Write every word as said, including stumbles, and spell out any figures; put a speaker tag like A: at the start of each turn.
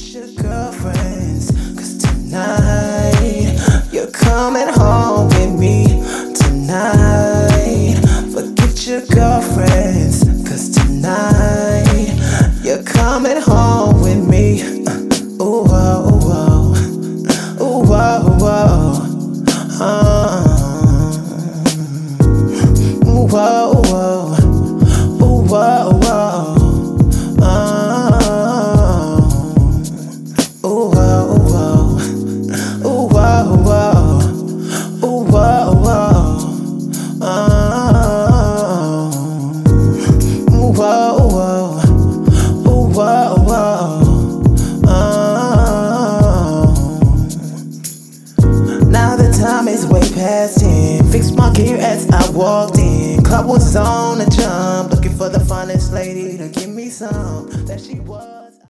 A: Forget your girlfriends, cause tonight you're coming home with me. Tonight, forget your girlfriends, cause tonight you're coming home with me. Uh, ooh, whoa, whoa, ooh, whoa, whoa, uh, ooh, whoa, whoa, ooh, whoa, whoa. Now the time is way past ten. Fixed my gear as I walked in. Club was on the jump, looking for the finest lady to give me some that she